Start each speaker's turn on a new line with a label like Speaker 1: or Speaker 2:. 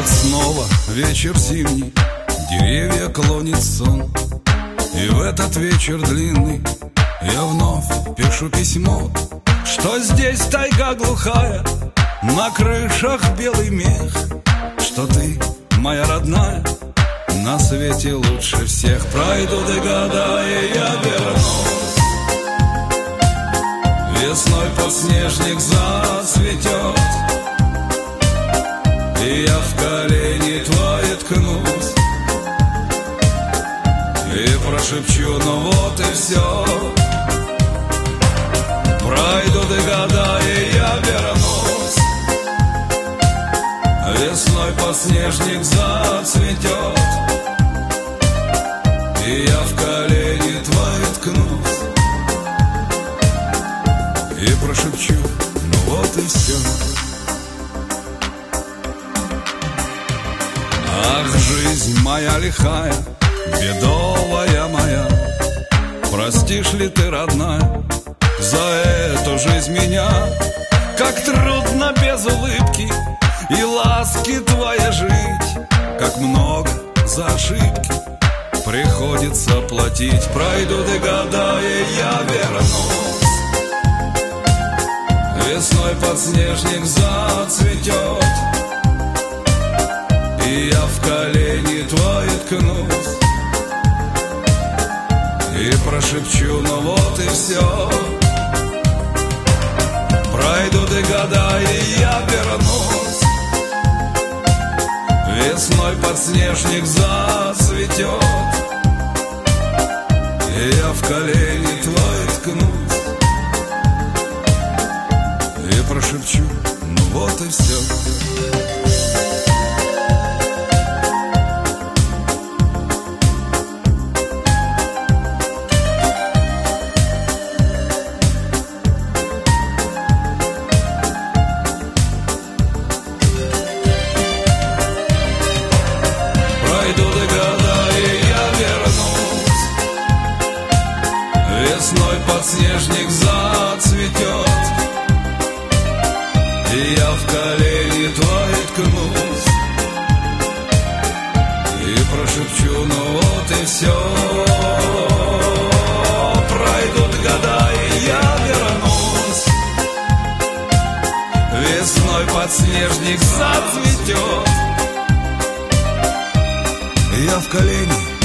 Speaker 1: Вот снова вечер зимний, деревья клонит сон, и в этот вечер длинный я вновь пишу письмо, что здесь тайга глухая, на крышах белый мех, что ты, моя родная, на свете лучше всех. Пройдут и года, и я вернусь. Весной подснежник зацветет, и я в колени твои ткнусь и прошепчу, ну вот и все. Пройдут и года, и я вернусь. Весной подснежник зацветет, и я в колени твои ткнусь и прошепчу, ну вот и все. Ах, жизнь моя лихая, бедовая моя, простишь ли ты, родная, за эту жизнь меня? Как трудно без улыбки и ласки твоей жить, как много за ошибки приходится платить. Пройдут и года, и я вернусь. Весной подснежник зацветет, и я в колени твои ткнусь и прошепчу, ну вот и все. Пройдут и года, и я вернусь. Весной подснежник зацветет, и я в колени твои ткнусь и прошепчу, ну вот и все. Пройдут и года, и я вернусь. Весной подснежник зацветет, и я в колени твои ткнусь и прошепчу, ну вот и все. Пройдут года, и я вернусь. Весной подснежник зацветет, я в колени